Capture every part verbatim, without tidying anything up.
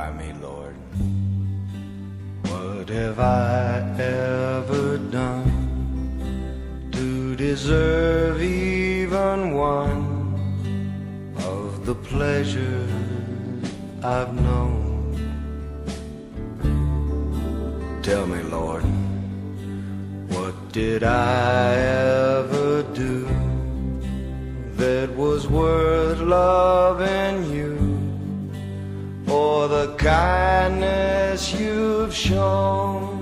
Try me, Lord. What have I ever done to deserve even one of the pleasures I've known? Tell me, Lord, what did I ever do that was worth loving you, or the kindness you've shown?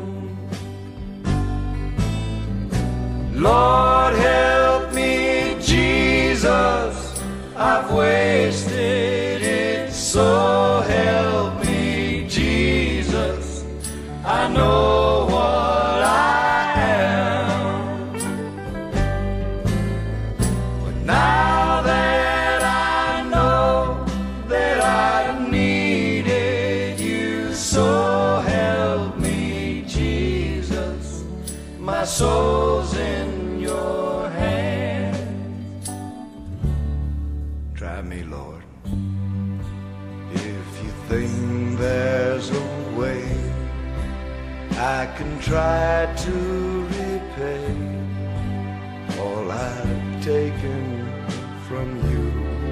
Lord, help me, Jesus, I've wasted it, so help me, Jesus, I know what I am. But now that I know that I needed you, so help me, Jesus, my soul's in your hands. Try me, Lord, if you think there's a way I can try to repay all I've taken from you.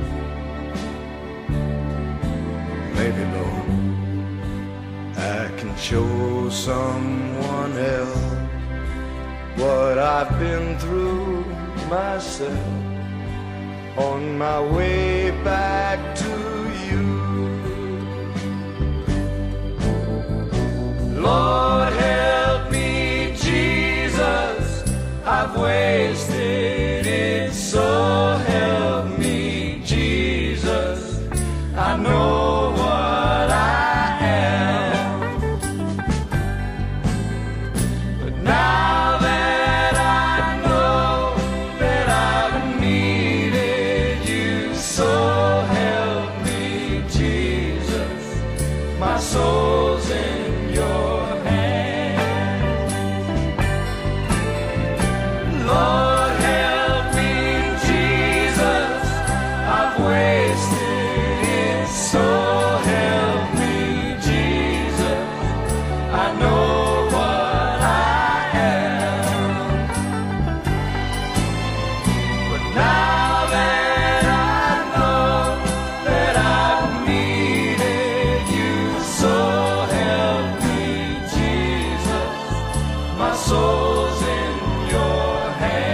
Maybe, Lord, I can show someone else what I've been through myself on my way back to you. Lord, help me, Jesus, I've wasted it, so help me, Jesus, I know what I am. But now that I know that I've needed you, so help me, Jesus, my soul's in your hands. Lord, help me, Jesus, I've wasted it, so help me, Jesus, I know what I am. But now that I know that I've needed you, so help me, Jesus, my soul's in your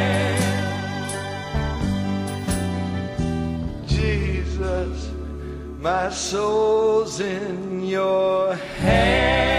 hands. Jesus, my soul's in your hands.